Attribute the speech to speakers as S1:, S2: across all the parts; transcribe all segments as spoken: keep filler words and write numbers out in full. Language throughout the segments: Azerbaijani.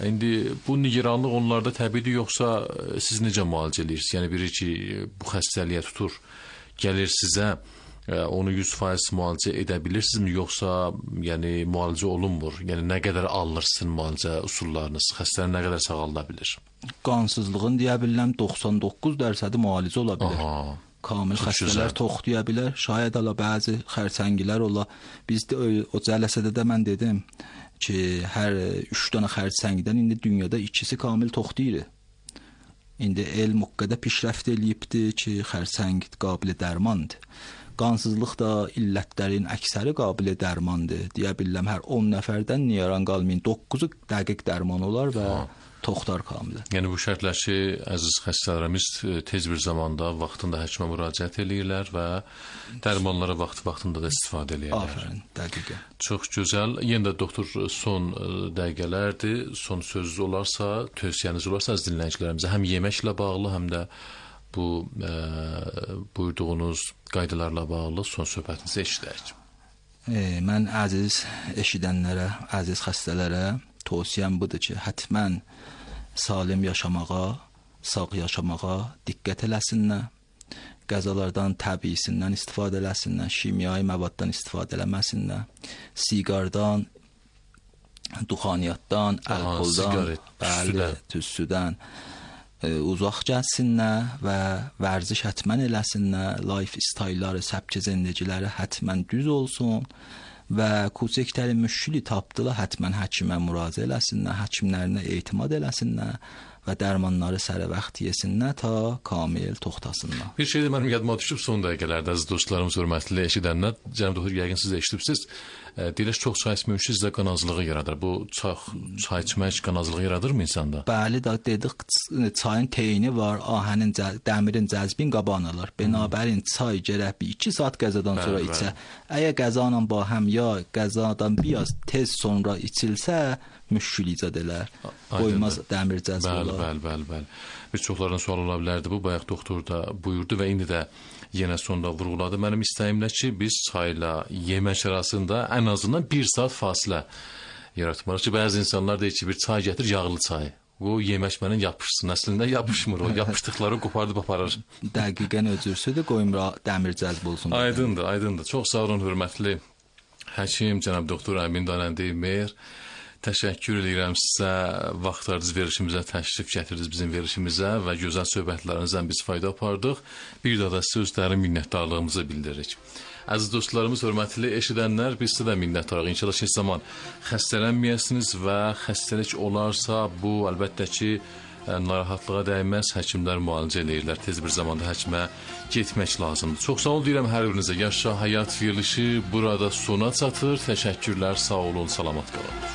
S1: İndi bu nigeranlıq onlarda təbiidir, yoxsa siz necə müalicə edirsiniz? Yəni biri ki, bu xəstəliyə tutur, gəlir sizə, onu yüz faiz müalicə edə bilirsinizmi, yoxsa yəni müalicə olunmur? Yəni nə qədər alınır sizin müalicə usullarınız? Xəstəni nə qədər sağalda bilir?
S2: Qansızlığın deyə bilirəm doxsan doqquz dərəcədi müalicə ola bilər. Aha. Kamil xəstələr toxtuya bilər. Şayad ala bəzi xərçəngilər ola. Bizdə o cələsədə də mən dedim ki, hər üç dənə xərçəngdən indi dünyada ikisi kamil toxtuyur. İndi elm o qədər pişrəft eləyibdi ki, xərçəng qabil dərmandır. Qansızlıq da illətlərin əksəri qabil dərmandır. Deyə bilirəm, hər on nəfərdən niyaran qalmayın, doqquzu dəqiq dərman olar və ha. Toxtar kamildir.
S1: Yəni bu şərtlər ki, əziz xəstələrimiz tez bir zamanda vaxtında həkimə müraciət eləyirlər və dərmanlara vaxt-vaxtında da istifadə eləyirlər.
S2: Aferin, dəqiqə.
S1: Çox gözəl. Yenə də doktor, son dəqiqələrdir. Son sözünüz olarsa, tövsiyəniz olarsa az dinləyicilərimizə həm yeməklə bağlı, həm də bu e, buyurduğunuz qaydalarla bağlı son söhbətinizi eşidək.
S2: E, mən əziz eşidənlərə, əziz xəstələrə tövsiyəm budur ki, hətmən salim yaşamağa, sağ yaşamağa diqqət eləsinlər. Qəzalardan, təbiisindən istifadə eləsinlər, kimyai məvaddan istifadə eləməsinlər. Siqardan, duxaniyyatdan, əlkoldan, bəli, tüstüdən e, uzaq gəlsinlər və vərziş hətmən eləsinlər. Lifestyle-ları, səbki zindəgiləri hətmən düz olsun. Və koçəkləri müşkili tapdılar, hətmən həkimə müraciət eləsinlər, həkimlərinə etimad eləsinlər və dərmanları sərə vaxt yesinlər ta kamil toxtasınlar.
S1: Bir şey də mənim yadıma düşüb son dəqiqələrdə, əziz dostlarımız, hörmətli eşidənlər, cənab doktor, yəqin siz də eşidibsiz, deyilir çox çay içmək sizdə qan azlığı yaradır. Bu çox çay içmək qan azlığı yaradırmı insanda?
S2: Bəli, da dedik, çayın teyini var, ahənin, dəmirin cəzbin qabağını alır. Bənabərin çay gərək bir iki saat qəzadan bəli, sonra içə. Əgər qəzanla bahəm ya qəzadan biraz tez sonra içilsə, müşkül icad elər. Qoymaz dəmir cəzb olar.
S1: Bəli, bəli, bəli. Bir çoxlarının sual ola bilərdi bu. Bayaq doktor da buyurdu və indi də yenə sonda vurğuladı. Mənim istəyimlə ki, biz çayla yemək arasında ən azından bir saat fasilə yaratmalıyıq ki, bəzi insanlar deyir ki, bir çay gətir, yağlı çay. O yemək mənə yapışsın. Əslində yapışmır o. Yapışdıqları qopardıb aparır.
S2: Dəqiqən özürsüdür, qoymur dəmir cəzb olsun.
S1: Aydındır, aydındır. Çox sağ olun, hörmətli həkim, cənab doktor Əmin Danəndi Mehr. Təşəkkür edirəm sizə, vaxtlarınız verilişimizə təşrif gətirdiniz bizim verilişimizə və gözəl söhbətlərinizdən biz fayda apardıq. Bir daha da sizə öz dərin minnətdarlığımızı bildiririk. Əziz dostlarımız, hörmətli eşidənlər, biz sizə də minnətdarıq. İnşallah heç zaman xəstələnməyəsiniz və xəstəlik olarsa, bu əlbəttə ki, narahatlığa dəyməz, həkimlər müalicə eləyirlər. Tez bir zamanda həkimə getmək lazımdır. Çox sağ ol deyirəm hər birinizə. Yaşa Həyat verilişi burada sona çatır. Təşəkkürlər, sağ olun, salamat qalın.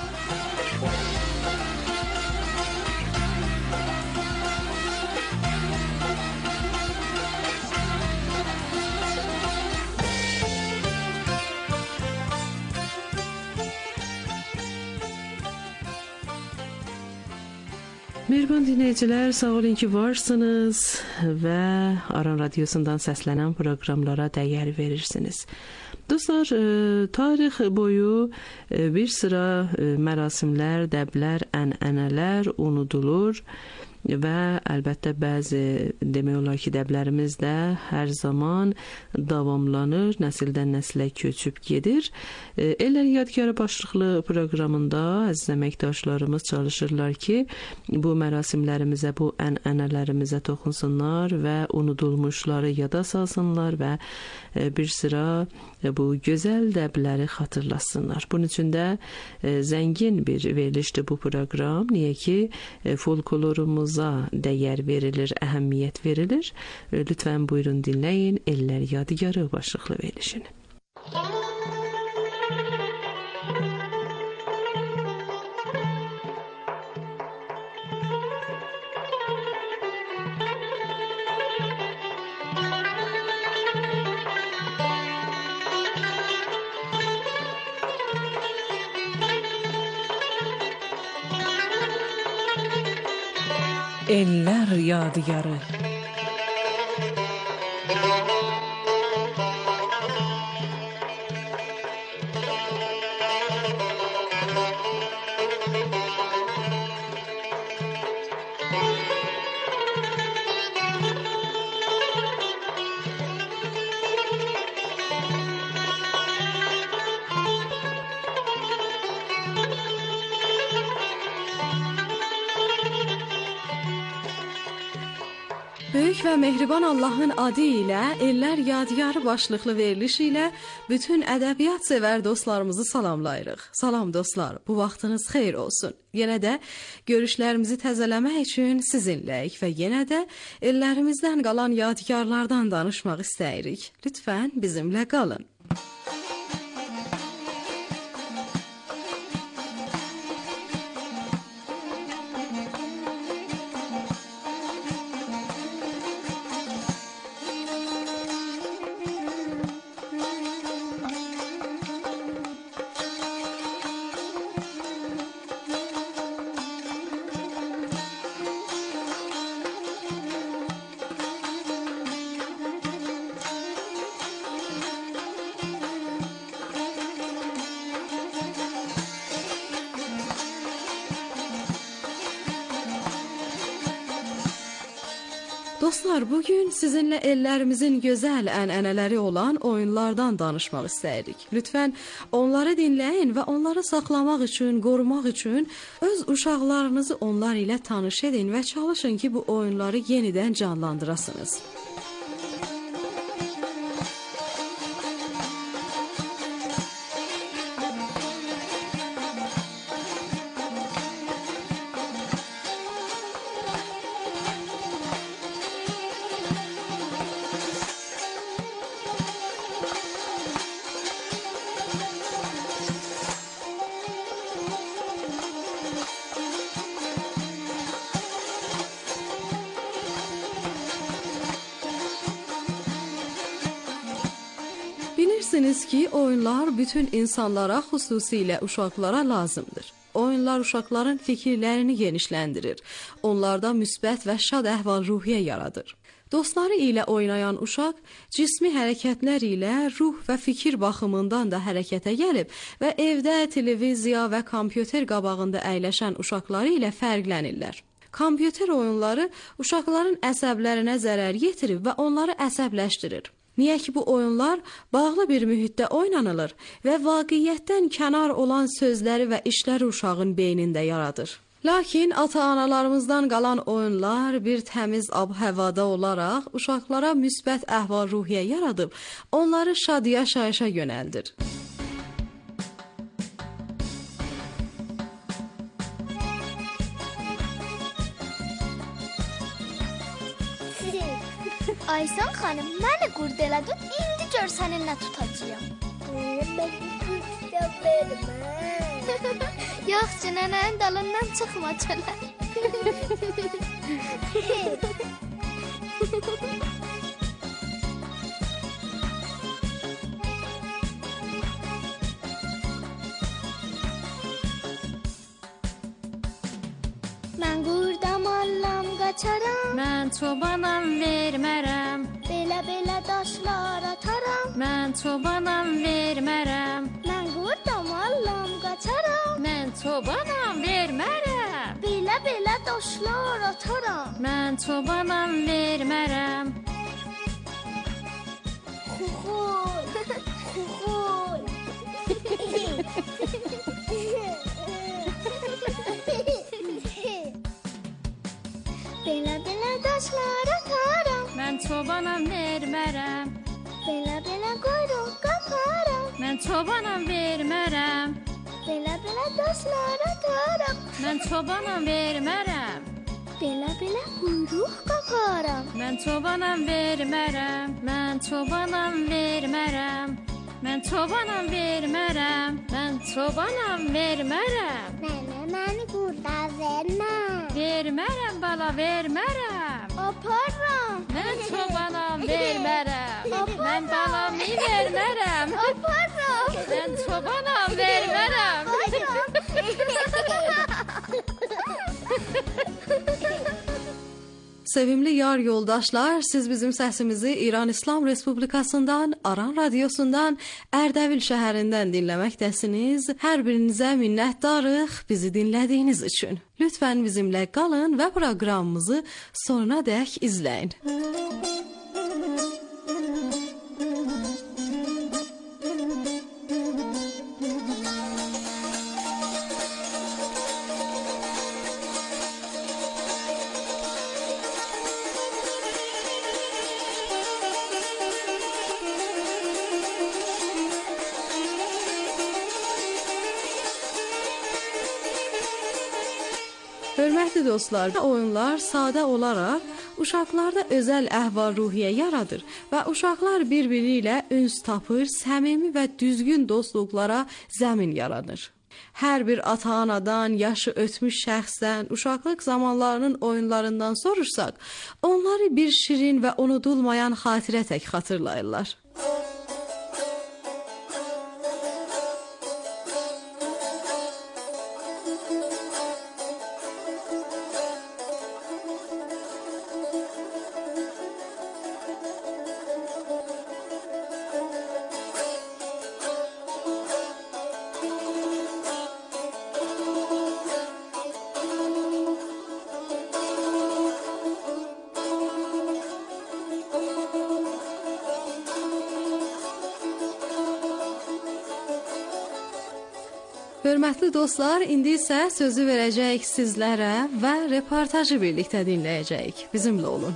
S3: Mehriban dinləyicilər, sağ olun ki varsınız və Aran Radiosundan səslənən proqramlara dəyər verirsiniz. Dostlar, tarix boyu bir sıra mərasimlər, dəblər, ənənələr unudulur və əlbəttə bəzi demək olar ki, dəblərimiz də hər zaman davamlanır, nəsildən nəsilə köçüb gedir. Ellər Yadgarı başlıqlı proqramında əziz əməkdaşlarımız çalışırlar ki, bu mərasimlərimizə, bu ənənələrimizə toxunsunlar və unudulmuşları yada salsınlar və bir sıra bu gözəl dəbləri xatırlasınlar. Bunun üçün də zəngin bir verilişdir bu proqram. Niyə ki, folklorumuza dəyər verilir, əhəmiyyət verilir. Lütfən buyurun dinləyin Ellər Yadigarı başlıqlı verilişini. Ellər Yadigarı.
S4: Böyük və mehriban Allahın adı ilə Ellər Yadigarı başlıqlı veriliş ilə bütün ədəbiyyat sevər dostlarımızı salamlayırıq. Salam dostlar, bu vaxtınız xeyir olsun. Yenə də görüşlərimizi təzələmək üçün sizinləyik və yenə də ellərimizdən qalan yadigarlardan danışmaq istəyirik. Lütfən bizimlə qalın. Dostlar, bugün sizinlə ellərimizin gözəl ənənələri olan oyunlardan danışmaq istəyirik. Lütfən onları dinləyin və onları saxlamaq üçün, qorumaq üçün öz uşaqlarınızı onlar ilə tanış edin və çalışın ki, bu oyunları yenidən canlandırasınız. Bilirsiniz ki, oyunlar bütün insanlara, xüsusilə uşaqlara lazımdır. Oyunlar uşaqların fikirlərini genişləndirir. Onlarda müsbət və şad əhval-ruhiyyə yaradır. Dostları ilə oynayan uşaq cismi hərəkətlər ilə ruh və fikir baxımından da hərəkətə gəlib və evdə televiziya və kompüter qabağında əyləşən uşaqları ilə fərqlənirlər. Kompüter oyunları uşaqların əsəblərinə zərər yetirib və onları əsəbləşdirir. Niyə ki, bu oyunlar bağlı bir mühitdə oynanılır və vaqiyyətdən kənar olan sözləri və işləri uşağın beynində yaradır. Lakin ata-analarımızdan qalan oyunlar bir təmiz ab-həvada olaraq uşaqlara müsbət əhval-ruhiyyə yaradıb, onları şadiya şayışa yönəldir.
S5: Aysan xanım, məni qurd elədin, indi gör sənin nə tutacağım. Mən qurd kitab verməm. Yox, nənənin dalından çıxma çölə. Mən qurdam allam qaçaram. Mən çobanam vermərəm. Belə-belə daşlar ataram. Mən çobanam vermərəm. Mən qurdam allam qaçaram. Mən çobanam vermərəm. Belə-belə daşlar ataram. Mən çobanam vermərəm. Xuxul, xuxul. Belə-belə daşlar ataram. Mən çobanam vermərəm. Belə-belə quyruq qaparam. Mən çobanam vermərəm. Belə-belə daşlar ataram. Mən çobanam vermərəm. Belə-belə quyruq qaparam. Mən çobanam vermərəm. Mən çobanam vermərəm. Mən çobanam vermərəm. Mən çobanam vermərəm. Mənə məni qurda verməm. Vermərəm bala, vermərəm. Aparram. Mən çobanam vermərəm. Mən balamı vermərəm. Aparram. Mən çobanam vermərəm.
S4: Sevimli yar yoldaşlar, siz bizim səsimizi İran İslam Respublikasından, Aran Radiosundan, Ərdəbil şəhərindən dinləməkdəsiniz. Hər birinizə minnətdarıq bizi dinlədiyiniz üçün. Lütfən bizimlə qalın və proqramımızı sonuna dək izləyin. Hörmətli dostlar, oyunlar sadə olaraq uşaqlarda özəl əhval-ruhiyyə yaradır və uşaqlar bir-biri ilə üns tapır, səmimi və düzgün dostluqlara zəmin yaradır. Hər bir ata-anadan, yaşı ötmüş şəxsdən, uşaqlıq zamanlarının oyunlarından sorursaq, onları bir şirin və unudulmayan xatirə tək xatırlayırlar. Hörmətli dostlar, indi isə sözü verəcəyik sizlərə və reportajı birlikdə dinləyəcəyik. Bizimlə olun.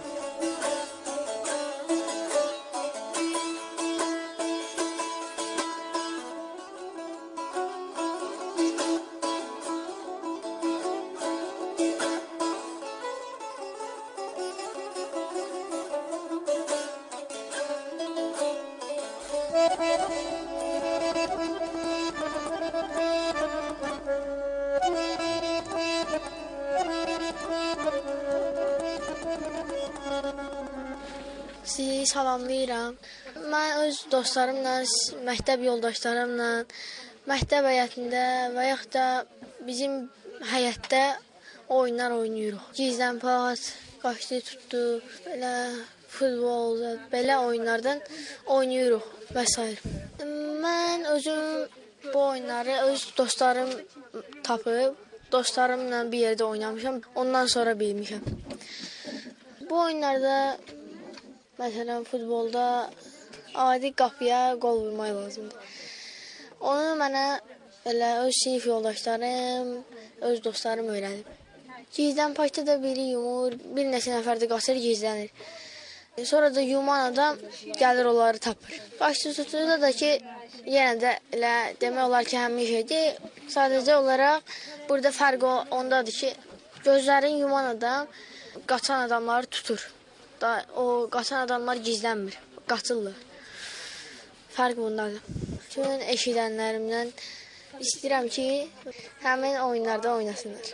S6: Sizi salamlayıram. Mən öz dostlarımla, məktəb yoldaşlarımla, məktəb həyətində və yaxud da bizim həyətdə oyunlar oynayırıq. Gizlənpaç, qaçdı tutdu, belə futbol, belə oyunlardan oynayırıq və s. Mən özüm bu oyunları öz dostlarım tapıb, dostlarımla bir yerdə oynamışam, ondan sonra bilmişəm. Bu oyunlarda məsələn, futbolda adi qapıya qol vurmaq lazımdır. Onu mənə elə öz sinif yoldaşlarım, öz dostlarım öyrədib. Gizlənpaçda da biri yumur, bir neçə nəfər də qaçır, gizlənir. Sonra da yuman adam gəlir onları tapır. Qaçdı tutduğunda da ki, yenə də elə demək olar ki, həmin şeydir. Sadəcə olaraq burada fərq ondadır ki, gözlərin yuman adam qaçan adamları tutur. Da, o qaçan adamlar gizlənmir, qaçırlar. Fərq bundadır. Bütün eşidənlərimdən istəyirəm ki, həmin oyunlarda oynasınlar.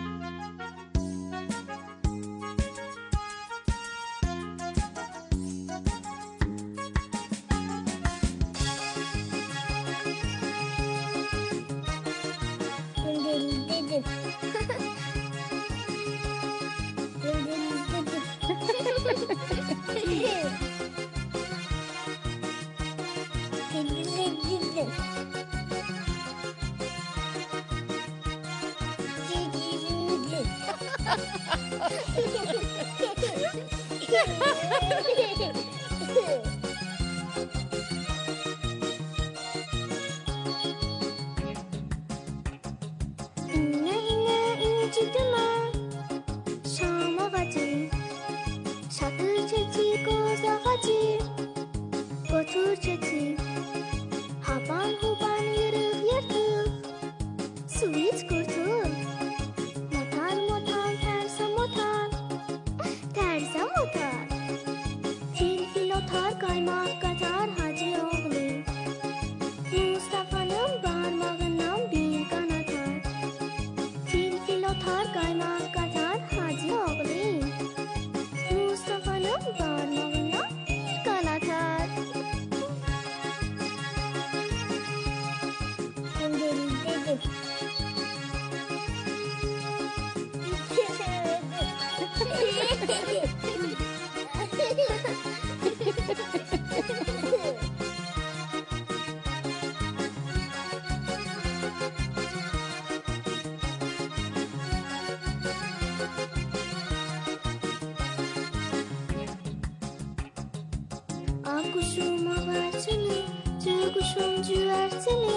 S5: Akuşuma versene, cıguşum cüversene.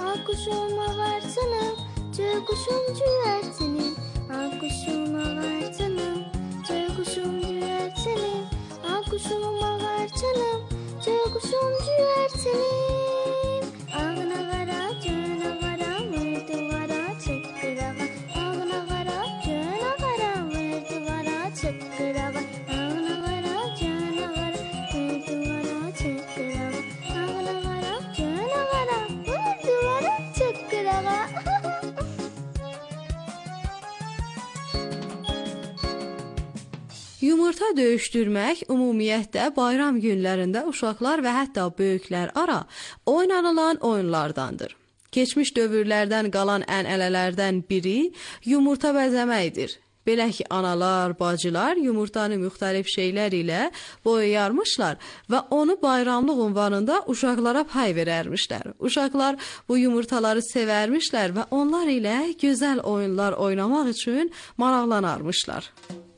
S5: Akuşuma versene, cıguşum cüversene. Akuşuma versene, cıguşum cüversene. Akuşuma versene, cıguşum cüversene. Ağına vara, cana vara, mırdı vara, çıkkırağa. Ağına vara, cana
S4: Yumurta döyüşdürmək ümumiyyətlə bayram günlərində uşaqlar və hətta böyüklər ara oynanılan oyunlardandır. Keçmiş dövrlərdən qalan ənənələrdən biri yumurta bəzəməkdir. Belə ki, analar, bacılar yumurtanı müxtəlif şeylər ilə boyayarmışlar və onu bayramlıq ünvanında uşaqlara pay verərmişlər. Uşaqlar bu yumurtaları sevərmişlər və onlar ilə gözəl oyunlar oynamaq üçün maraqlanarmışlar.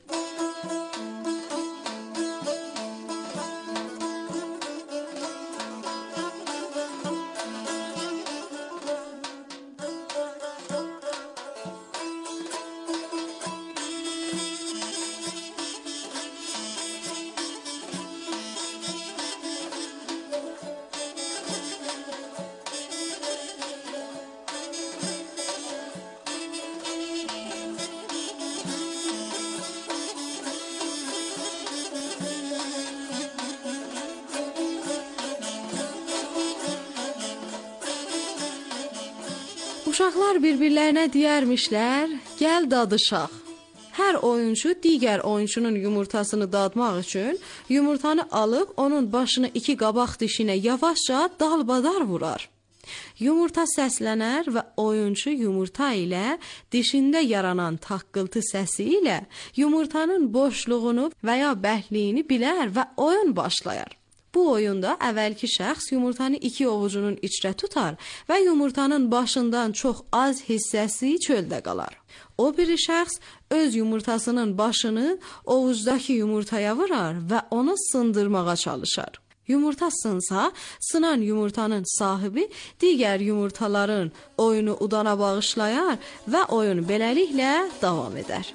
S4: Uşaqlar bir-birlərinə deyərmişlər, gəl dadışaq. Hər oyunçu digər oyunçunun yumurtasını dadmaq üçün yumurtanı alıb onun başını iki qabaq dişinə yavaşca dalbadar vurar. Yumurta səslənər və oyunçu yumurta ilə dişində yaranan taqqıltı səsi ilə yumurtanın boşluğunu və ya bərkliyini bilər və oyun başlayar. Bu oyunda əvvəlki şəxs yumurtanı iki ovucunun içrə tutar və yumurtanın başından çox az hissəsi çöldə qalar. O biri şəxs öz yumurtasının başını ovucdakı yumurtaya vurar və onu sındırmağa çalışar. Yumurta sınsa, sınan yumurtanın sahibi digər yumurtaların oyunu udana bağışlayar və oyun beləliklə davam edər.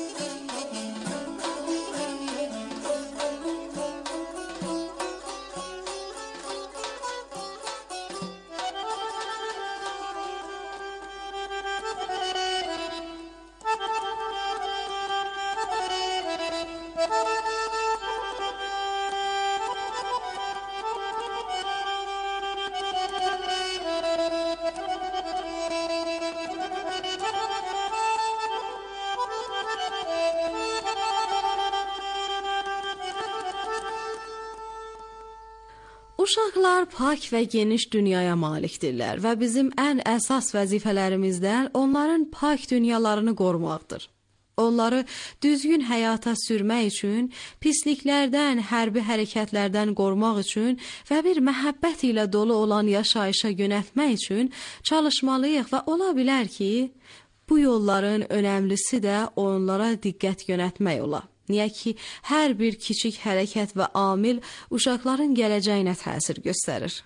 S4: Uşaqlar pak və geniş dünyaya malikdirlər və bizim ən əsas vəzifələrimizdən onların pak dünyalarını qorumaqdır. Onları düzgün həyata sürmək üçün, pisliklərdən, hərbi hərəkətlərdən qorumaq üçün və bir məhəbbət ilə dolu olan yaşayışa yönəltmək üçün çalışmalıyıq və ola bilər ki, bu yolların önəmlisi də onlara diqqət yönəltmək ola. Niyə ki, hər bir kiçik hərəkət və amil uşaqların gələcəyinə təsir göstərir.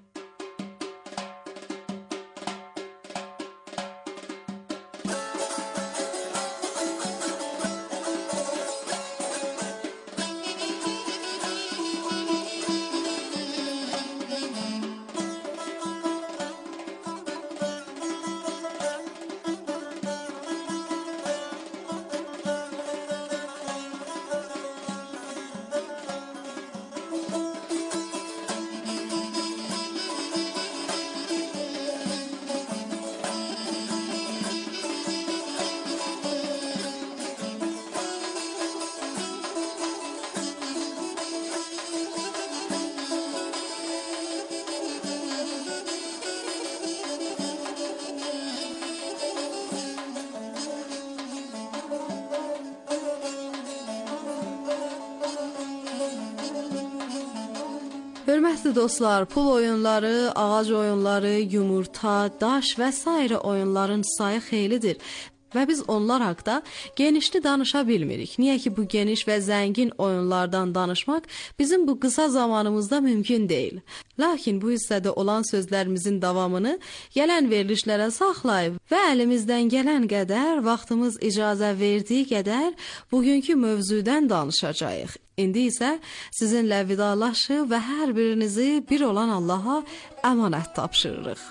S4: Hörmətli dostlar, pul oyunları, ağac oyunları, yumurta, daş və sairə oyunların sayı xeylidir və biz onlar haqqda genişli danışa bilmirik. Niyə ki, bu geniş və zəngin oyunlardan danışmaq bizim bu qısa zamanımızda mümkün deyil. Lakin bu hissədə olan sözlərimizin davamını gələn verilişlərə saxlayıb və əlimizdən gələn qədər, vaxtımız icazə verdiyi qədər bugünkü mövzudan danışacağıq. İndi isə sizinlə vidalaşıb və hər birinizi bir olan Allaha əmanət tapşırırıq.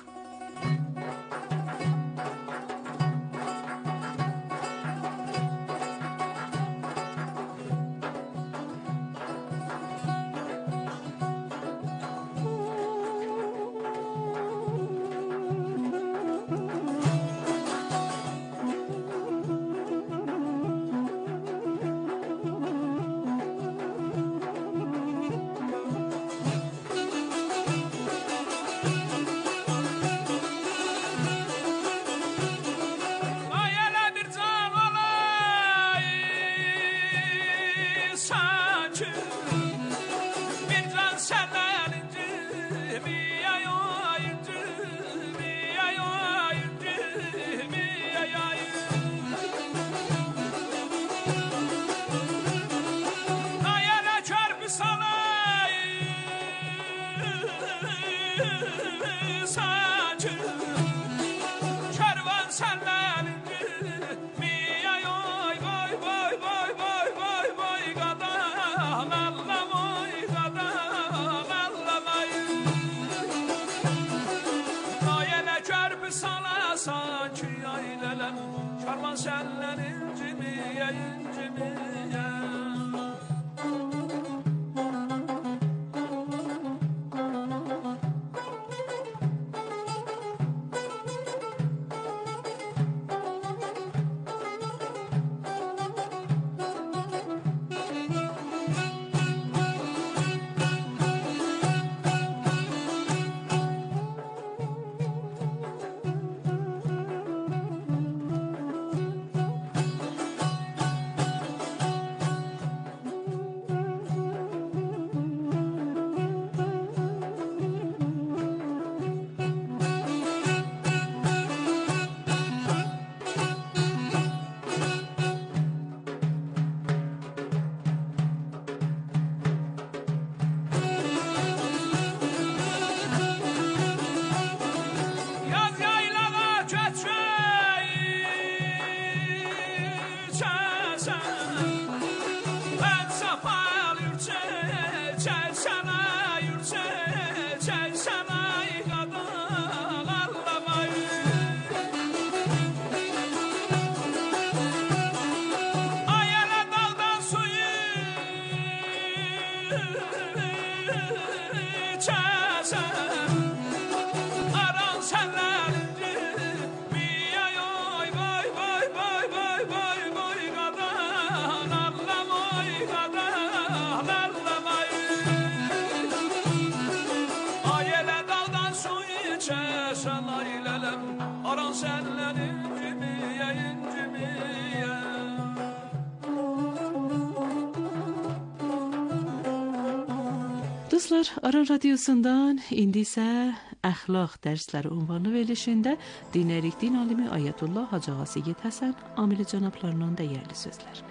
S3: Dostlar, Aran Radiosundan indi isə əxlaq dərsləri ünvanı verilişində dinləyirik din alimi Ayətullah Hacı Ağa Seyid Həsən Amili cənablarının dəyərli sözlərini.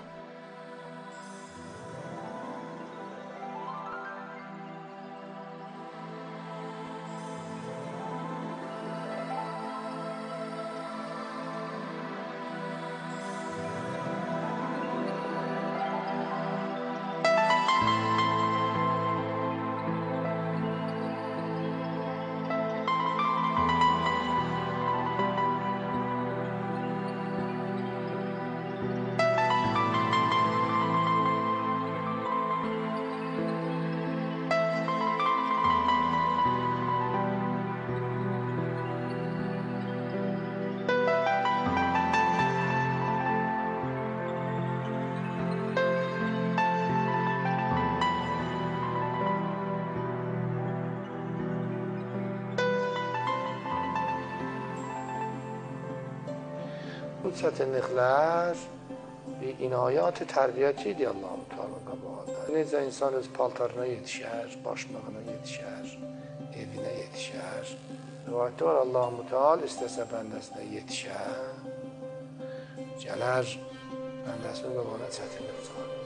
S7: Bu çətinliklər bir inayat tərbiyəti idi Allah-u Teala qabağında. Necə insan öz paltarına yetişər, başmağına yetişər, evinə yetişər. Rivayətdə var Allah-u Teala istəsə bəndəsinə yetişər, gələr bəndəsinin qabağına çətinlik çıxarır.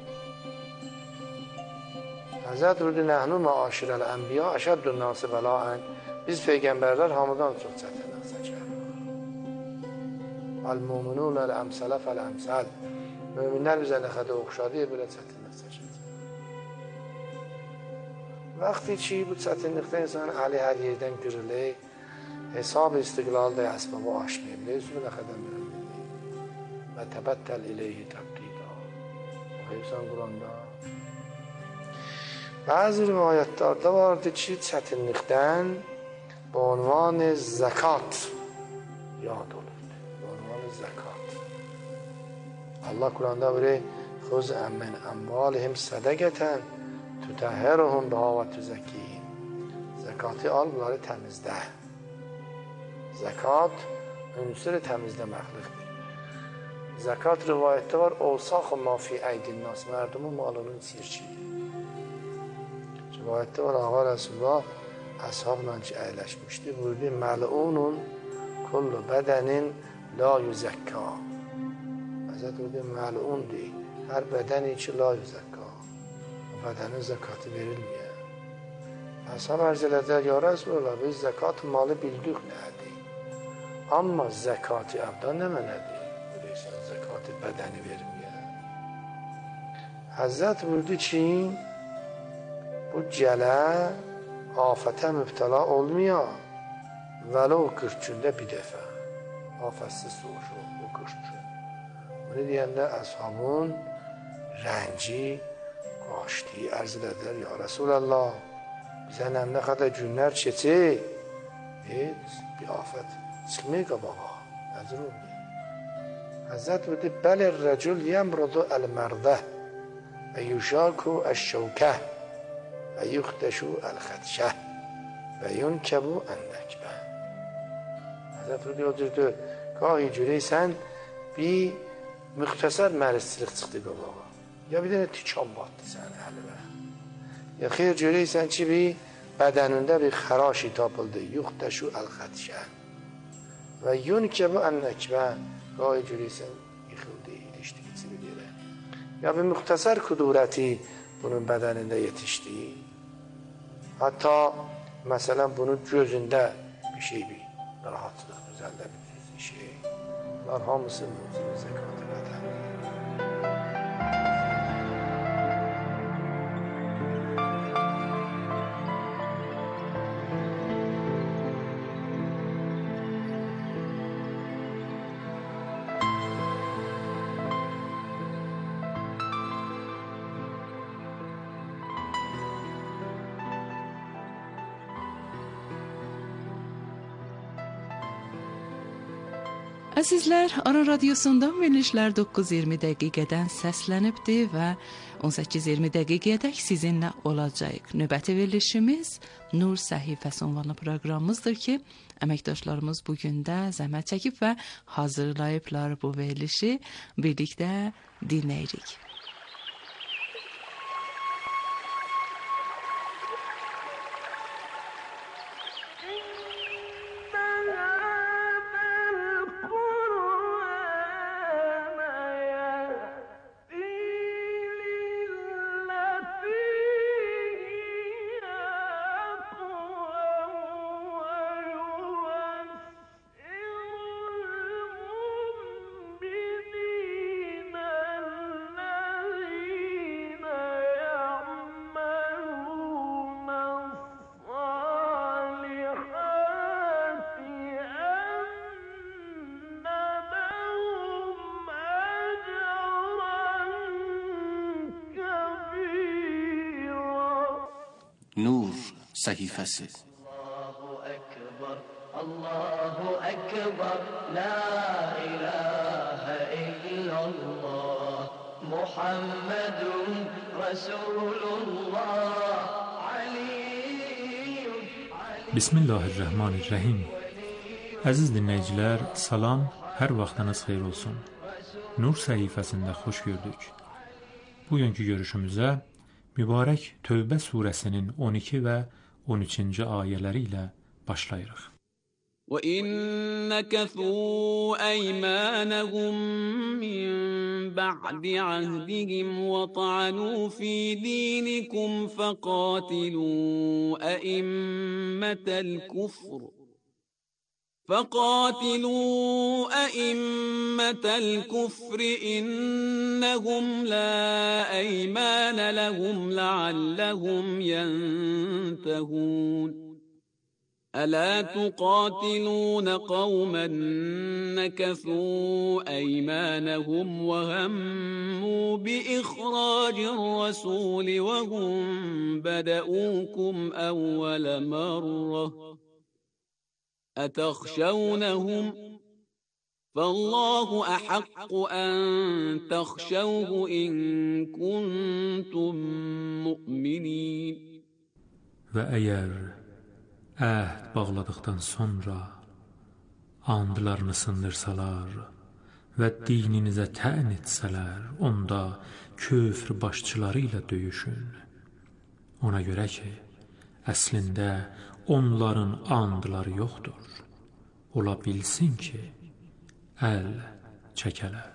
S7: Həzrət Rüdü Nəhnu məaşirəl ənbiya əşəddün nası bəlaən. Biz peyğəmbərlər hamıdan çox çətinlik çəkər. Əl-mu'minun əl-əmsələ fəl-əmsəl. Möminlər bizə nə qədər oxşadıya belə çətinlik çəkir. Vaxtı ki, bu çətinlikdə insan əli hər yerdən qırılır, hesab istiqlalı da əsbabı aşmayıb. Üzrü nə qədər mühümdir. Və təbəttəl iləyhi təbqida. Oxuyursan Quranda. Bəzi rivayətlərdə vardı ki, çətinlikdən bu unvan zəkat yad olur. Zekat. Allah Kur'an'da böyle "Xuz min amvalihim sadaqatan tutahhiruhum biha ve tuzakkihim." Zekatı al, bunları təmizlə. Zekat ünsürü təmizləməklikdir. Zakat rivayette var, اوساخ ما فی ایدی الناس، مردم مالının sirçidir. Rivayette var, Ağa Resulullah ashabla əyləşmişdi. Buyurdu, məl'unun kullu bədənin la yüzəkka. Həzrət buyurdu, məl'un deyil. Hər bədən ki la yüzəkka. O bədənin zəkatı verilməyər. Ashab ərz elədilər, ya Resulullah, biz zəkat malı bildik nədir? Amma zəkatı əbdan nə mənədir? Bilirsən, zəkatı bədəni verməyər. Həzrət buyurdu ki, bu gələ afətə mübtəla olmuyor. Vələ o qırx gündə bir dəfə. Afətsiz soğuşu o qırx gün. Bunu deyəndə əshabın rəngi qaçdı, ərz elədilər, ya Resulallah, bizə nə qədər günlər keçir, heç bir afət çıxmıyor qabağa, nəzir oldu. Həzrət buyurdu, bəli rəcül yəmrudu əl-mərdə və yuşaku əş-şəvkə və yuxtəşu əl-xədşə və yunkəbu ən-nəkbə. Həzrət buyurdu, o cürdür, qahi görəysən, bir müxtəsər mərisçilik çıxdı qabağa. Ya bir dənə tikan batdı sən əlimə. Ya xeyr görəysən ki, bir bədənində bir xəraşi tapıldı. Yuxtəşu əl-xədşə və yunkəbu ən-nəkbə. Qahi görəysən, yıxıldı, ilişdi, içini deyirə. Ya bir müxtəsər kudurəti bunun bədənində yetişdi. Hatta məsələn bunun gözündə bir şey, bir rahatlıq, üzərində bir şey. Bunlar hamısı mucizə zəkatı bədəni.
S3: Əzizlər, Aran Radiosundan verilişlər doqquz iyirmi dəqiqədən səslənibdir və on səkkiz iyirmi dəqiqəyədək sizinlə olacaq. Növbəti verilişimiz Nur Səhifəsi ünvanlı proqramımızdır ki, əməkdaşlarımız bugün də zəhmət çəkib və hazırlayıblar bu verilişi. Birlikdə dinləyirik.
S8: Nur səhifəsi.
S9: Allahu Ekber, Allahu Ekber, La ilahe illallah, Muhammedun Resulullah, Aliyyun.
S10: Bismillahirrahmanirrahim. Əziz dinləyicilər, salam, hər vaxtınız xeyir olsun. Nur səhifəsində xoş gördük. Bugünkü görüşümüzə mübarək Tövbə surəsinin on iki və on üçüncü ayələri ilə başlayırıq.
S11: وَإِنْ نَكَثُوا أَيْمَانَهُمْ مِنْ بَعْدِ عَهْدِهِمْ وَطَعَنُوا فِي دِينِكُمْ فَقَاتِلُوا أَئِمَّةَ الْكُفْرِ فقاتلوا أئمة الكفر إنهم لا أيمان لهم لعلهم ينتهون ألا تقاتلون قوما نكثوا أيمانهم وهموا بإخراج الرسول وهم بدؤوكم أول مرة أتخشونهم فالله أحق أن تخشوه إن كنتم مؤمنين.
S10: Və əgər əhd bağladıqdan sonra andlarını sındırsalar və dininizə tən etsələr, onda küfr başçıları ilə döyüşün. Ona görə ki, əslində onların andları yoxdur. Ola bilsin ki, əl çəkələr.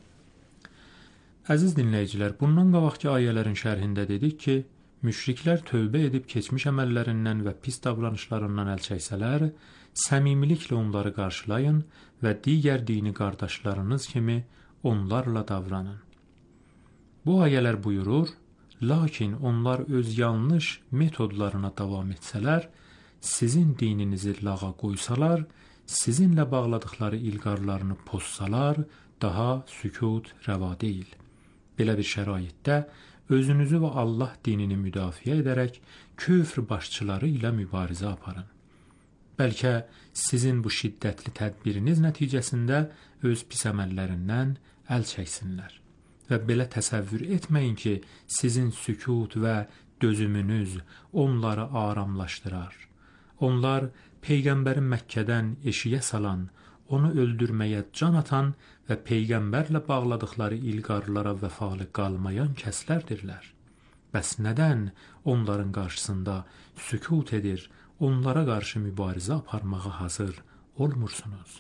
S10: Əziz dinləyicilər, bundan qabaqki ayələrin şərhində dedik ki, müşriklər tövbə edib keçmiş əməllərindən və pis davranışlarından əl çəksələr, səmimiliklə onları qarşılayın və digər dini qardaşlarınız kimi onlarla davranın. Bu ayələr buyurur, lakin onlar öz yanlış metodlarına davam etsələr, sizin dininizi lağa qoysalar, sizinlə bağladıqları ilqarlarını pozsalar, daha sükut rəva deyil. Belə bir şəraitdə özünüzü və Allah dinini müdafiə edərək küfr başçıları ilə mübarizə aparın. Bəlkə sizin bu şiddətli tədbiriniz nəticəsində öz pis əməllərindən əl çəksinlər. Və belə təsəvvür etməyin ki, sizin sükut və dözümünüz onları aramlaşdırar. Onlar Peyğəmbəri Məkkədən eşiyə salan, onu öldürməyə can atan və Peyğəmbərlə bağladıqları ilqarlara vəfalı qalmayan kəslərdirlər. Bəs nədən onların qarşısında sükut edir, onlara qarşı mübarizə aparmağa hazır olmursunuz?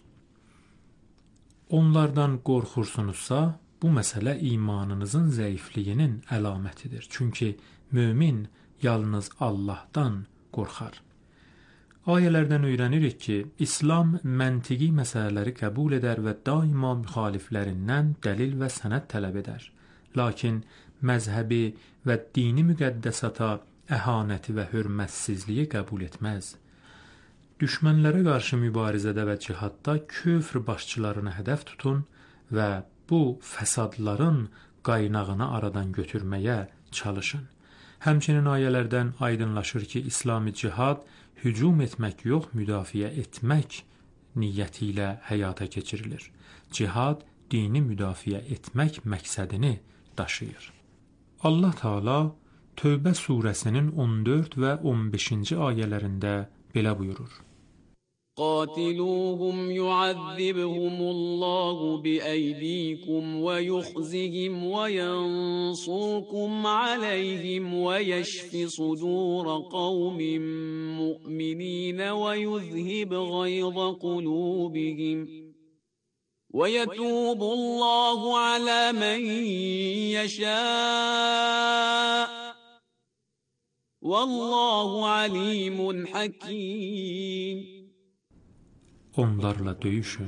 S10: Onlardan qorxursunuzsa, bu məsələ imanınızın zəifliyinin əlamətidir. Çünki mömin yalnız Allahdan qorxar. Ayələrdən öyrənirik ki, İslam məntiqi məsələləri qəbul edər və daima müxaliflərindən dəlil və sənəd tələb edər. Lakin məzhəbi və dini müqəddəsata əhanəti və hörmətsizliyi qəbul etməz. Düşmənlərə qarşı mübarizədə və cihadda küfr başçılarını hədəf tutun və bu fəsadların qaynağını aradan götürməyə çalışın. Həmçinin ayələrdən aydınlaşır ki, İslami cihad hücum etmək yox, müdafiə etmək niyyəti ilə həyata keçirilir. Cihad dini müdafiə etmək məqsədini daşıyır. Allah Teala Tövbə surəsinin on dörd və on beşinci ayələrində belə buyurur.
S11: قاتلوهم يعذبهم الله بأيديكم ويخزهم وينصركم عليهم ويشف صدور قوم مؤمنين ويذهب غيظ قلوبهم ويتوب الله على من يشاء والله عليم حكيم.
S10: Onlarla döyüşün.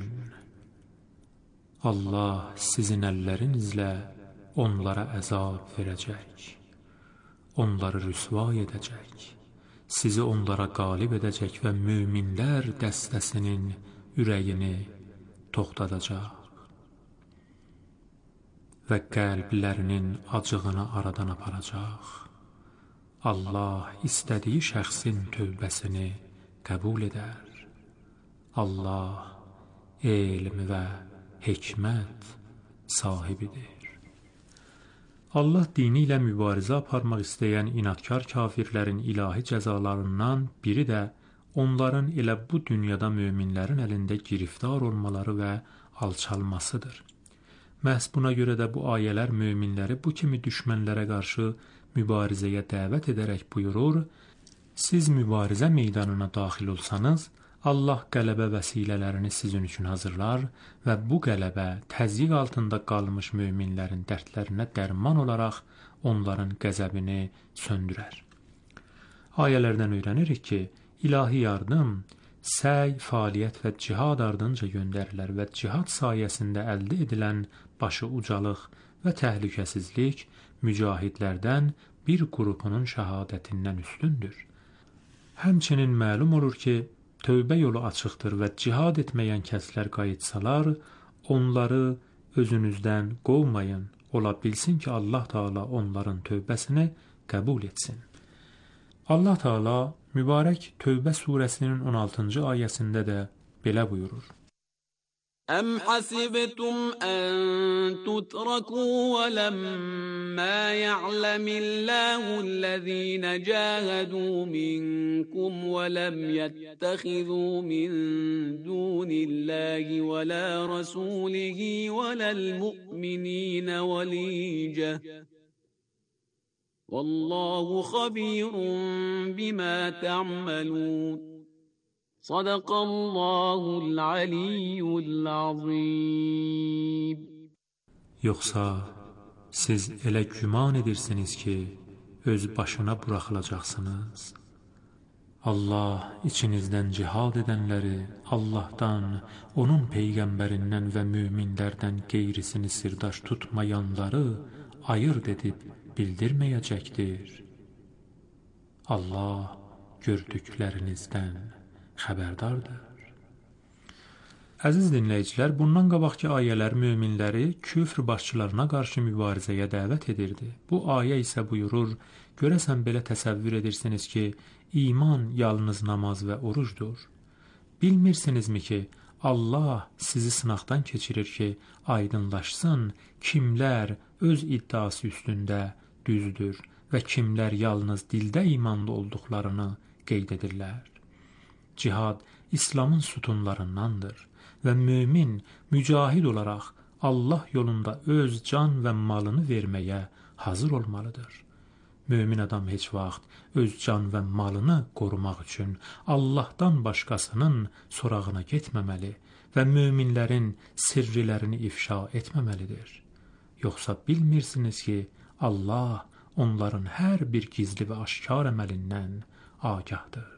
S10: Allah sizin əllərinizlə onlara əzab verəcək. Onları rüsva edəcək. Sizi onlara qalib edəcək və möminlər dəstəsinin ürəyini toxtadacaq. Və qəlblərinin acığını aradan aparacaq. Allah istədiyi şəxsin tövbəsini qəbul edər. Allah elm və hikmət sahibidir. Allah dini ilə mübarizə aparmaq istəyən inadkar kafirlərin ilahi cəzalarından biri də onların elə bu dünyada möminlərin əlində giriftar olmaları və alçalmasıdır. Məhz buna görə də bu ayələr möminləri bu kimi düşmənlərə qarşı mübarizəyə dəvət edərək buyurur, siz mübarizə meydanına daxil olsanız, Allah qələbə vəsilələrini sizin üçün hazırlar və bu qələbə təzyiq altında qalmış möminlərin dərdlərinə dərman olaraq onların qəzəbini söndürər. Ayələrdən öyrənirik ki, ilahi yardım, səy, fəaliyyət və cihad ardınca göndərilər və cihad sayəsində əldə edilən başı ucalıq və təhlükəsizlik mücahidlərdən bir qrupunun şəhadətindən üstündür. Həmçinin məlum olur ki, tövbə yolu açıqdır və cihad etməyən kəslər qayıtsalar, onları özünüzdən qovmayın. Ola bilsin ki, Allah Teala onların tövbəsini qəbul etsin. Allah Teala mübarək Tövbə surəsinin on altıncı ayəsində də belə buyurur.
S11: أم حسبتم أن تتركوا ولما يعلم الله الذين جاهدوا منكم ولم يتخذوا من دون الله ولا رسوله ولا المؤمنين وليجة والله خبير بما تعملون صدق الله العلي العظيم.
S10: Yoxsa siz elə güman edirsiniz ki, öz başına buraxılacaqsınız? Allah içinizdən cihad edənləri Allahdan, onun peyğəmbərindən və möminlərdən qeyrisini sirdaş tutmayanları ayırd edib bildirməyəcəkdir. Allah gördüklərinizdən xəbərdardır. Əziz dinləyicilər, bundan qabaqki ayələr möminləri küfr başçılarına qarşı mübarizəyə dəvət edirdi. Bu ayə isə buyurur, görəsən belə təsəvvür edirsiniz ki, iman yalnız namaz və orucdur. Bilmirsinizmi ki, Allah sizi sınaqdan keçirir ki, aydınlaşsın kimlər öz iddiası üstündə düzdür və kimlər yalnız dildə imanlı olduqlarını qeyd edirlər. Cihad İslamın sütunlarındandır və mömin mücahid olaraq Allah yolunda öz can və malını verməyə hazır olmalıdır. Mömin adam heç vaxt öz can və malını qorumaq üçün Allahdan başqasının sorağına getməməli və möminlərin sirrilərini ifşa etməməlidir. Yoxsa bilmirsiniz ki, Allah onların hər bir gizli və aşkar əməlindən agahdır.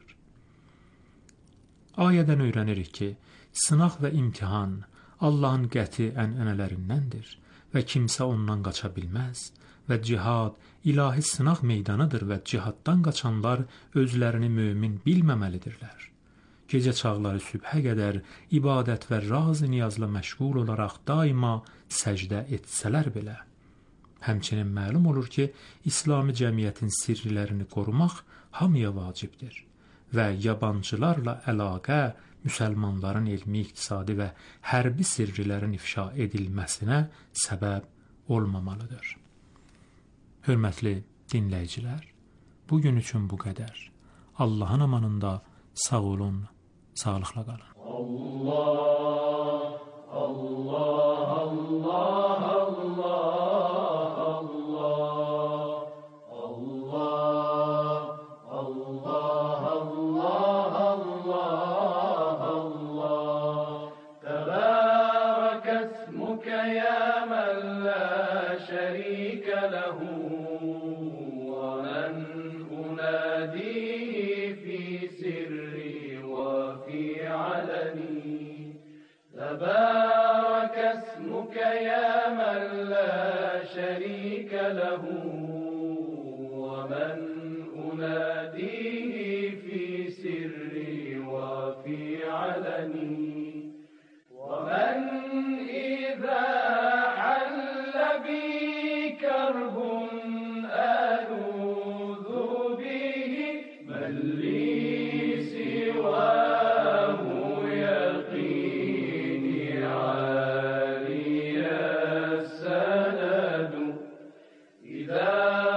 S10: Ayədən öyrənirik ki, sınaq və imtihan Allahın qəti ənənələrindəndir və kimsə ondan qaça bilməz və cihad ilahi sınaq meydanıdır və cihaddan qaçanlar özlərini mömin bilməməlidirlər. Gecə çağları sübhə qədər ibadət və raz-ı niyazla məşğul olaraq daima səcdə etsələr belə. Həmçinin məlum olur ki, İslami cəmiyyətin sirrilərini qorumaq hamıya vacibdir və yabancılarla əlaqə müsəlmanların elmi, iqtisadi və hərbi sirrilərin ifşa edilməsinə səbəb olmamalıdır. Hörmətli dinləyicilər, bugün üçün bu qədər. Allahın amanında sağ olun, sağlıqla qalın. Allah, Allah, Allah,
S9: تبارك اسمك يا من لا شريك له ومن أناديه في سري وفي علني ومن إذا حل بي كرب ألوذ به من لي سواه يقيني عالي السند إذا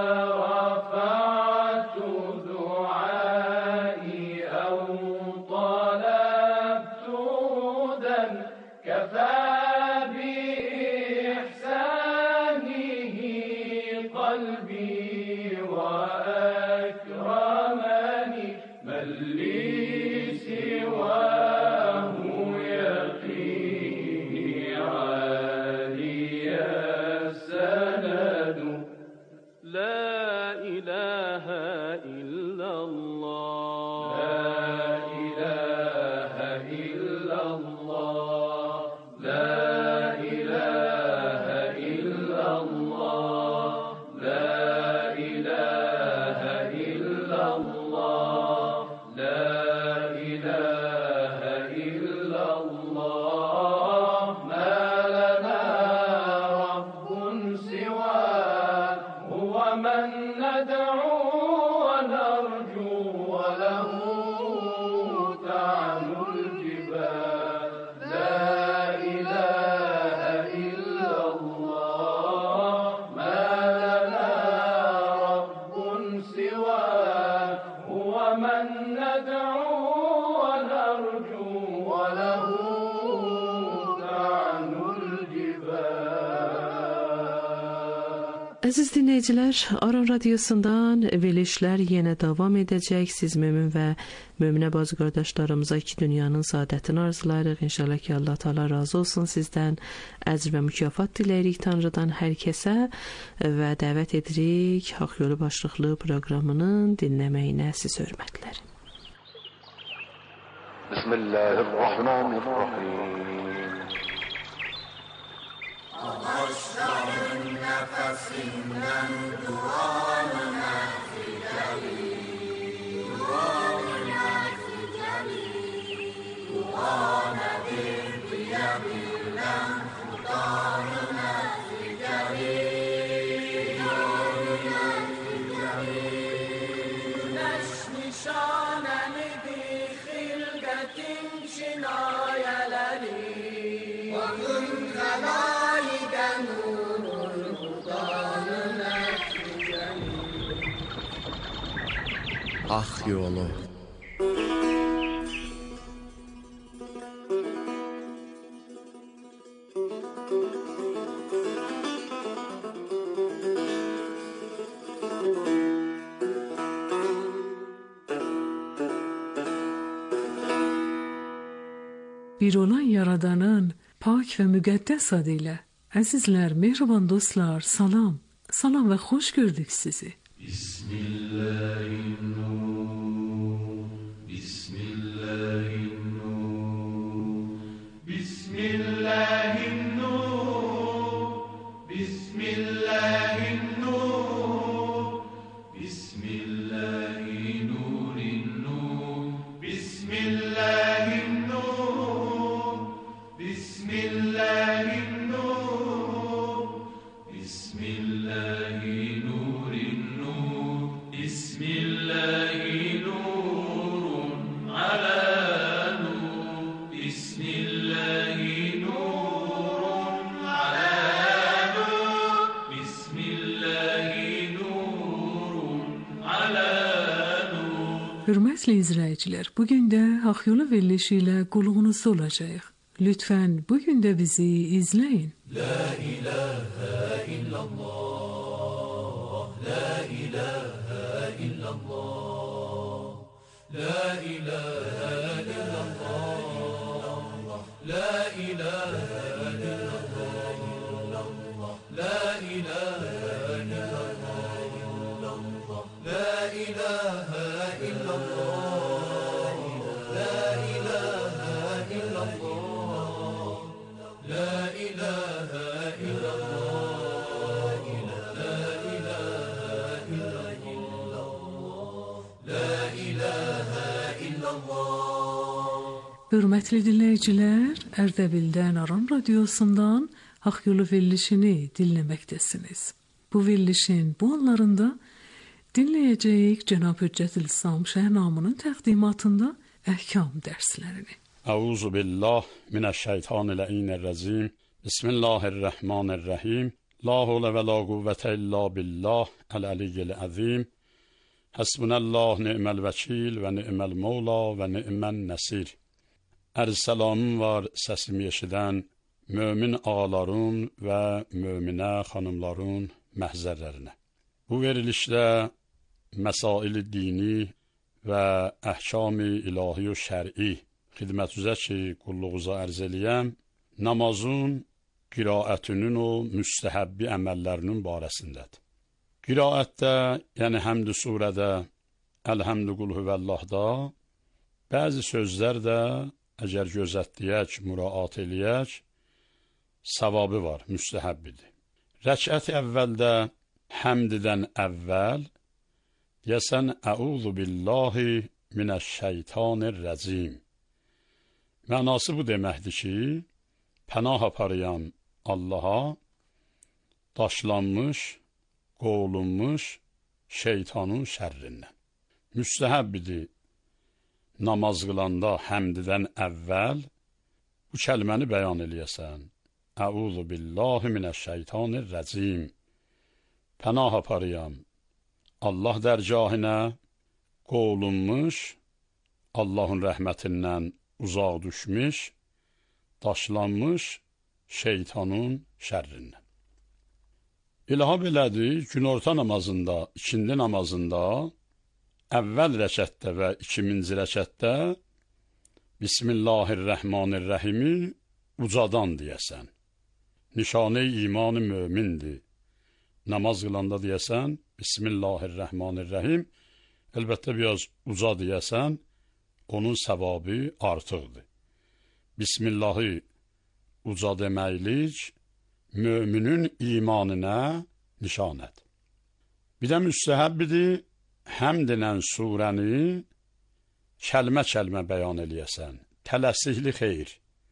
S9: رفعت دعائي أو طلبت هدى كفى بإحسانه قلبي وأكرمني من لي سواه يقيني عالي السند لا إله إلا الله لا إله إلا الله لا إله إلا الله لا
S3: Əziz dinləyicilər, Aran Radiosundan verilişlər yenə davam edəcək. Siz mömin və möminə bazı qardaşlarımıza iki dünyanın saadətini arzulayırıq. İnşallah ki, Allah Teala razı olsun sizdən. Əcr və mükafat diləyirik Tanrıdan hər kəsə və dəvət edirik Haqq Yolu başlıqlı proqramının dinləməyinə siz hörmətlər.
S12: Bismillahirrahmanirrahim. Ağaçların nefesinden duanına fidelim, duanına fidelim, duana bir diyebilem, duanına fidelim, duanına fidelim. Güneş nişanemidir hilgetin çinayeleri, bakın zelayiden nurur hudanına fidelim.
S13: Haqq Yolu.
S14: Bir olan Yaradanın pak və müqəddəs adıyla, əzizlər, mehriban dostlar, salam, salam və xoş gördük sizi.
S9: Bismillahirrahmanirrahim. Bismillahirrahmanirrahim. Bismillahirrahmanirrahim. Bismillahirrahmanirrahim. Bismillahirrahmanirrahim. Bismillahirrahmanirrahim. Bismillahirrahmanirrahim. Bismillahirrahmanirrahim. Bismillahirrahmanirrahim. Ala nur. Bismillahirrahmanirrahim. Ala nur. Bismillahirrahmanirrahim. Ala nur.
S14: Hörmətli izləyicilər, bugün də Haqq Yolu verilişi ilə qulluğunuzda olacağıq. Lütfən bugün də bizi izləyin.
S9: La ilahe illallah. La ilahe illallah. La ilahe illallah. La ilahe illallah. La ilahe illallah. La ilahe illallah. La ilahe illallah. La ilahe illallah. La ilahe illallah. La ilahe illallah.
S14: Hörmətli dinləyicilər, Ərdəbildən Aran Radiosundan Haqq Yolu verilişini dinləməkdəsiniz. Bu verilişin bu anlarında dinləyəcəyik Cənab Hüccətülislam Şəhnamının təqdimatında əhkam dərslərini.
S15: Əuzu billah minəşşeytanirracim. Bismillahirrahmanirrahim. La havle və la quvvətə illa billah el-aliyyil azim. Həsbunəllah ni'məl vəkil və ni'məl mevla və ni'mən nəsir. Ərz salamım var səsimi eşidən mömin ağaların və möminə xanımların məhzərlərinə. Bu verilişdə məsail dini və əhkam-ı ilahi və şər'i xidmətinizə ki, qulluğunuza ərz eləyəm, namazın qiraətinin o müstəhəbbi əməllərinin barəsindədir. Qiraətdə, yəni həmd-i surədə, əlhəmd-i qul huvəllahda bəzi sözlər də əgər gözətləyək, müraat eləyək, savabı var, müstəhəbbidir. Rəkət əvvəldə həmdidən əvvəl deyəsən, əuzu billahi minəşşeytanirracim. Mənası bu deməkdir ki, pənah aparıyan Allaha daşlanmış, qovulmuş şeytanın şərrindən. Müstəhəbbidir namaz qılanda həmdidən əvvəl bu kəlməni bəyan eləyəsən. Əuzu billahi minəşşeytanirracim. Pənah aparıyan Allah dərgahına, qovulmuş, Allahın rəhmətindən uzaq düşmüş, daşlanmış şeytanın şərrindən. İlham elədi, günorta namazında, ikindi namazında, əvvəl rəkətdə və ikinci rəkətdə Bismillahirrahmanirrahimi ucadan deyəsən. Nişanə-i iman-ı mömindir. Namaz qılanda deyəsən, Bismillahirrahmanirrahim, əlbəttə biraz uca deyəsən, onun səvabı artıqdır. Bismillahı uca deməklik, müminin imanına nişanət. Bir də müstəhəbbidir, həmdinən surəni kəlmə-kəlmə bəyan eləyəsən, tələsikli xeyr,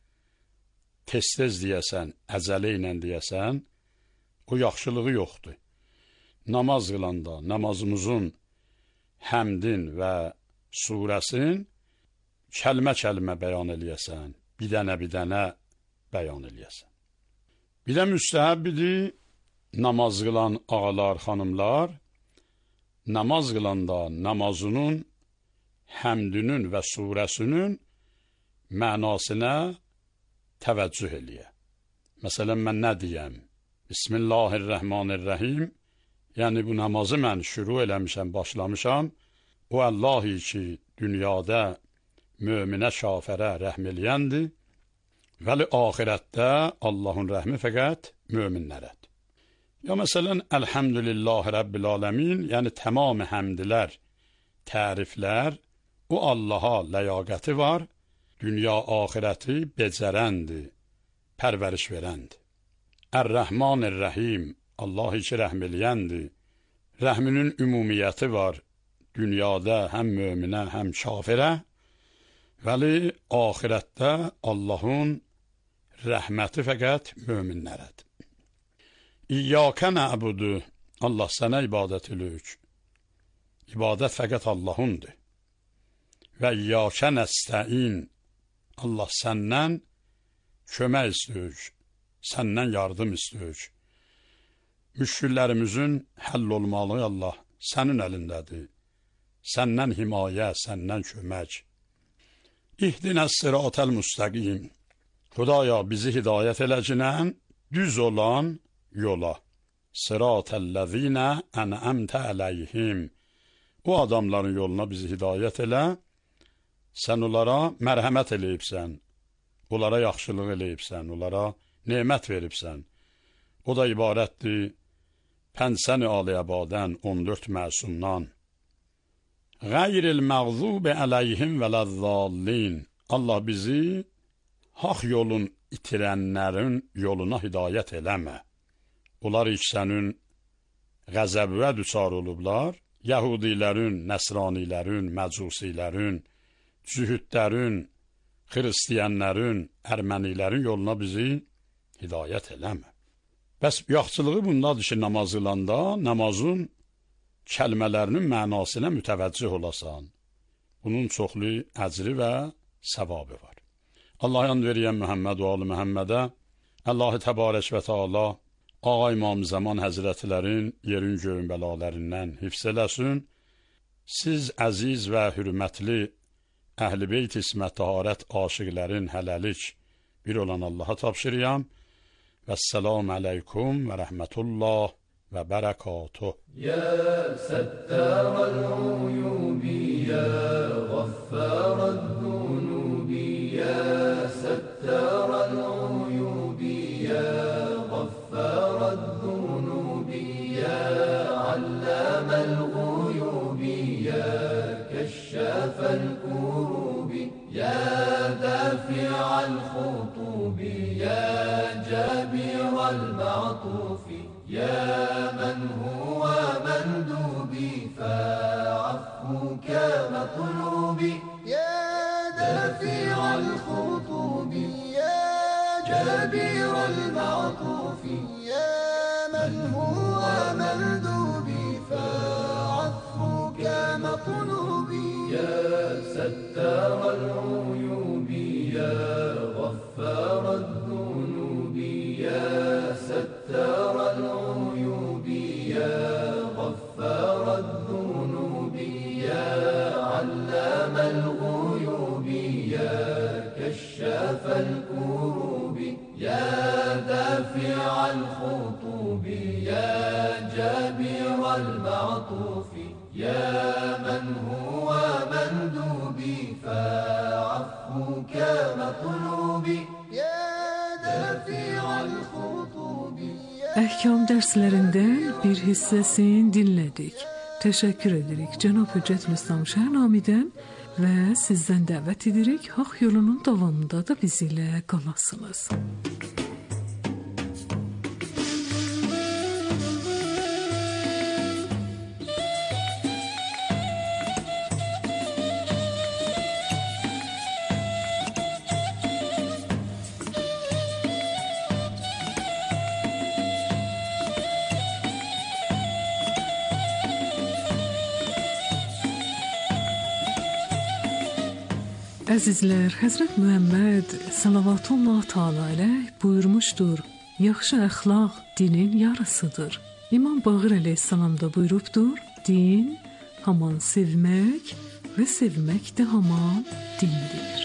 S15: tez-tez deyəsən, əcələ ilə deyəsən, o yaxşılığı yoxdur. Namaz qılanda namazımızın həmdin və surəsin kəlmə-kəlmə bəyan eləyəsən, bir dənə-bir dənə bəyan eləyəsən. Bir də müstəhəbbidir, namaz qılan ağalar, xanımlar, namaz qılanda namazının, həmdünün və surəsinin mənasına təvəccüh eləyə. Məsələn, mən nə deyəm? Bismillahirrahmanirrahim, yəni bu namazı mən şüru eləmişəm, başlamışam. O Allahi ki, dünyada möminə, şafərə rəhm eləyəndir, vəli ahirətdə Allahın rəhmi fəqət möminlərədir. Ya məsələn, Elhamdülillahi Rabbil Aləmin, yəni tamam həmdlər, təriflər, o Allaha ləyaqəti var, dünya ahirəti becərəndir, pərvəriş verəndir. Ər-Rəhmanir-Rəhim, Allah ki, rəhm eləyəndir, rəhminin ümumiyyəti var, dünyada həm möminə, həm kafirə, vəli ahirətdə Allahın rəhməti fəqət möminlərədir. İyyəkə nə'budu, Allah sənə ibadət eləyik. İbadət fəqət Allahındır. Və iyyəkə nəstəin, Allah səndən kömək istəyik, səndən yardım istəyik. Müşküllərimizin həll olmalı Allah sənin əlindədir. Səndən himayə, səndən kömək. İhdinəs sıratəl müstəqim. Xudaya bizi hidayət eləcinən düz olan yola. Sıratəl-ləzinə ənəmtə ələyhim. O adamların yoluna bizi hidayət elə. Sən onlara mərhəmət eləyibsən. Onlara yaxşılıq eləyibsən. Onlara nemət veribsən. O da ibarətdir Pənsəni Aliyabadən on dörd məsumdan. Qayril məğzubə ələyhim vələzzallin. Allah bizi haq yolun itirənlərin yoluna hidayət eləmə. Onlar ikisənin qəzəbə düçar olublar. Yahudilərin, nəsranilərin, məcusilərin, zühüddlərin, xristiyanlərin, ərmənilərin yoluna bizi hidayət eləmə. Bəs yaxçılığı bundadır ki, namaz qılanda namazın kəlmələrinin mənasına mütəvəccüh olasan. Bunun çoxlu əcri və səvabı var. Allah yan veriyən Muhammed və Ali Muhammedə, Allah-u Təbarək və Teala Ağa İmam Zaman Həzrətlərin yerin göyün bələlərindən hifz eləsin. Siz əziz və hürmətli Əhl-i Beyt İsmət Taharət aşiqlərin hələlik bir olan Allaha tapşırıyam. Vəssalamu aleykum və rəhmətullah və bərəkatuh.
S9: Ya səttərəl-uyubi, ya qaffərəl-zunubi, ya səttərəl-uyubi, ya qaffərəl-zunubi, ya alləməl-uyubi, ya kəşşəfəl-kurubi, ya dəfi'əl-xutubi, ya جابر المعطوف يا من هو مندوبي فعفوك مطلوبي يا دافع الخطوب يا جابر المعطوف يا من هو مندوبي فعفوك مطلوبي يا ستار العيوب يا غفار الذنوب يا ستار العيوب يا غفار الذنوب يا علام الغيوب يا كشاف الكروب يا دافع الخطوب يا
S12: والمعطوف يا من هو مندوبي فعفوك مطلوبي يا دافع الخطوب.
S14: Əhkam dərslərindən bir hissəsini dinlədik. Təşəkkür edirik Cənab Hüccət Rüstəm Şəhnamidən və sizdən dəvət edirik haqq yolunun davamında da bizimlə qalasınız. Əzizlər, Həzrət Muhammed salavatullah təala əleyh buyurmuşdur: yaxşı əxlaq dinin yarısıdır. İmam Bağır əleyhissalam da buyurubdur: din haman sevmək və sevmək də haman dindir.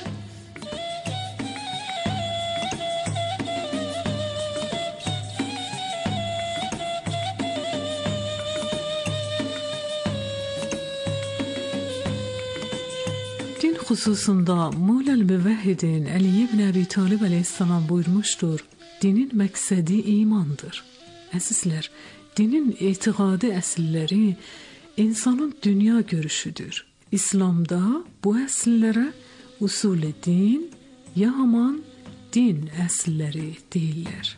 S14: Xüsusunda Mevla'l Müvəhhidin Əli ibn Əbi Talib əleyhissalam buyurmuşdur: dinin məqsədi imandır. Əzizlər, dinin etiqadi əsilləri insanın dünya görüşüdür. İslamda bu əsillərə usul-i din ya haman din əsilləri deyirlər.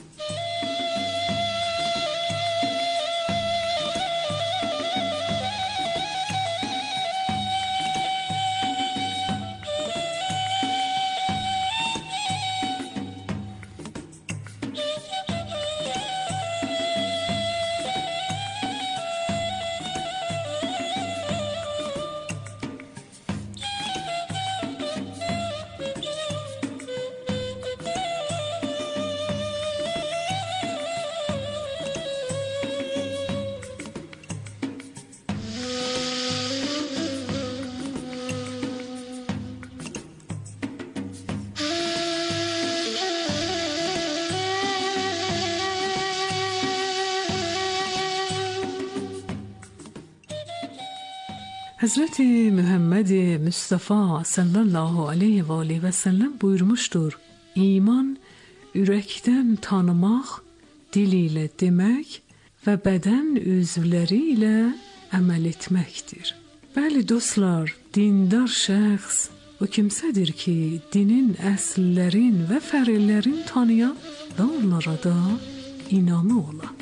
S14: Hazreti Muhammed Mustafa sallallahu aleyhi ve aleyhi ve sellem buyurmuştur: İman ürəkdən tanımaq, dil ilə demək və bədən üzvləri ilə əməl etməkdir. Bəli dostlar, dindar şəxs o kimsədir ki, dinin əsllərin və fərqlərin tanıyan və onlara da inanı olan.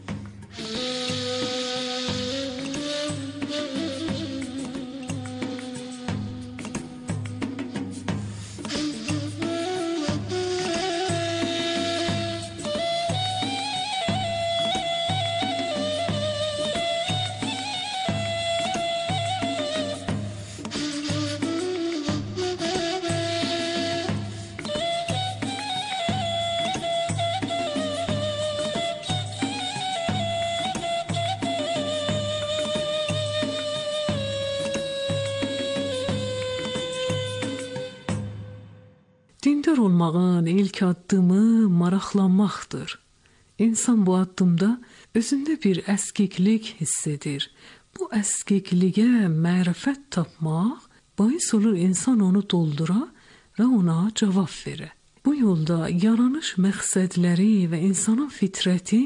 S14: Dindar olmağın ilk addımı maraqlanmaqdır. İnsan bu addımda özündə bir əskiklik hiss edir. Bu əskikliyə mərifət tapmaq bais olur insan onu doldura və ona cavab verir. Bu yolda yaranış məqsədləri və insanın fitrəti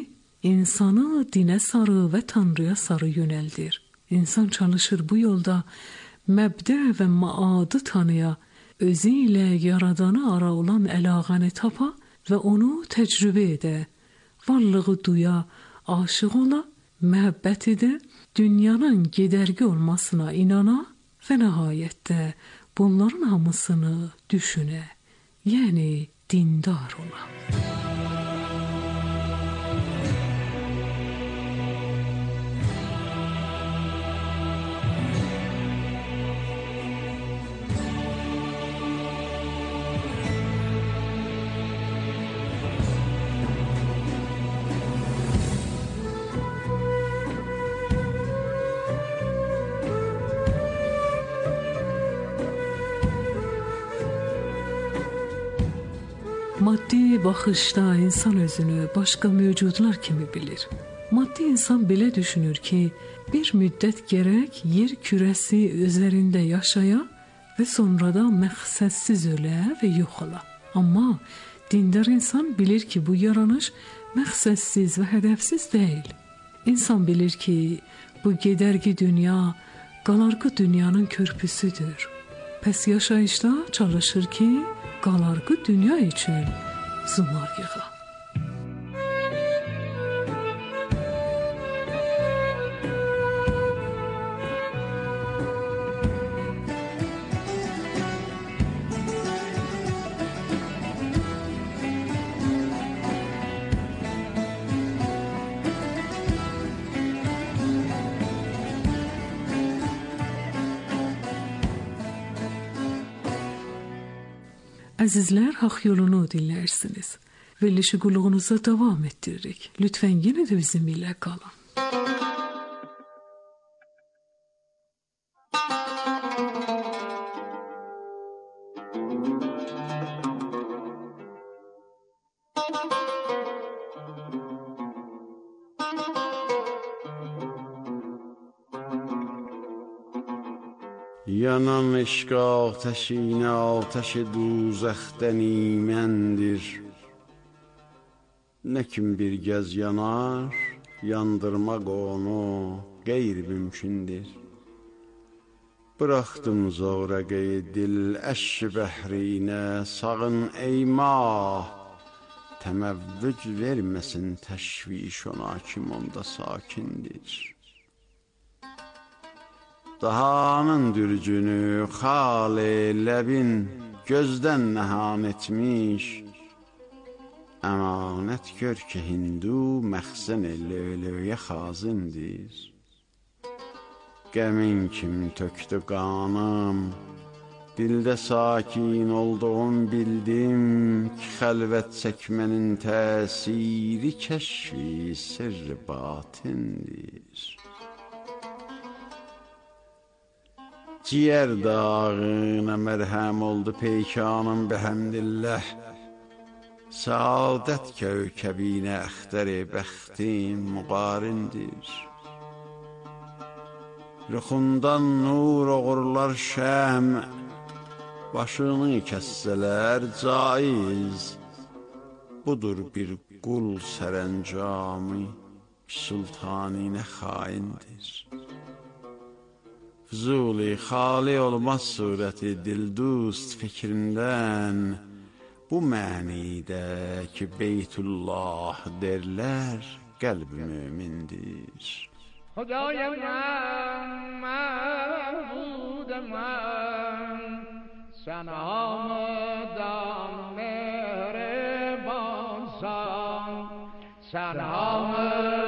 S14: insanı dinə sarı və Tanrıya sarı yönəldir. İnsan çalışır bu yolda məbdə və maadı tanıya, özü ilə yaradanı ara olan əlaqəni tapa və onu təcrübə edə, varlığı duya, aşıq ola, məhəbbət edə, dünyanın gedərgi olmasına inana və nəhayətdə bunların hamısını düşünə, yəni dindar ola. Maddi baxışda insan özünü başqa mövcudlar kimi bilir. Maddi insan belə düşünür ki, bir müddət gərək yer kürəsi üzərində yaşaya və sonra da məqsədsiz ölə və yox ola. Amma dindar insan bilir ki, bu yaranış məqsədsiz və hədəfsiz deyil. İnsan bilir ki, bu gedərgi dünya qalarqı dünyanın körpüsüdür. Pəs yaşayışda çalışır ki, qalarqı dünya üçün zumar yığa. Əzizlər, Haqq Yolunu dinləyirsiniz. Verilişi qulluğunuza davam etdiririk. Lütfən yenə də bizimlə qalın.
S13: Yanan eşq ateşinə ateş duzəxdən iməndir. Nə kim bir gəz yanar, yandırmaq onu qeyri-mümkündür. Bıraxdım zorəqəyi dil əş bəhrinə, sağın ey mah, təməvvüc verməsin təşviş ona kim onda sakindir. Dahanın dürcünü xal-i ləbin gözdən nəhan etmiş, əmanət gör ki, hindu məxzən löylöyə xazindir. Qəmin kim töktü qanım, dildə sakin olduğum bildim ki, xəlvət çəkmənin təsiri kəşfi sirr batindir. Ciğer dağına merhem oldu peykanım behemdillah. Saadet kevkebine əxtəri bəxtim müqarindir. Ruxundan nur oğurlar şəm, başını kəssələr caiz. Budur bir qul sərəncamı, sultaninə xaindir. Fuzuli xali olmaz surəti dildust fikrindən, bu mənidə ki, Beytullah derlər, qəlb mümindir.
S9: Xudaya mən, məbud mən, sən hamıdan mehribansan, sən hamıdan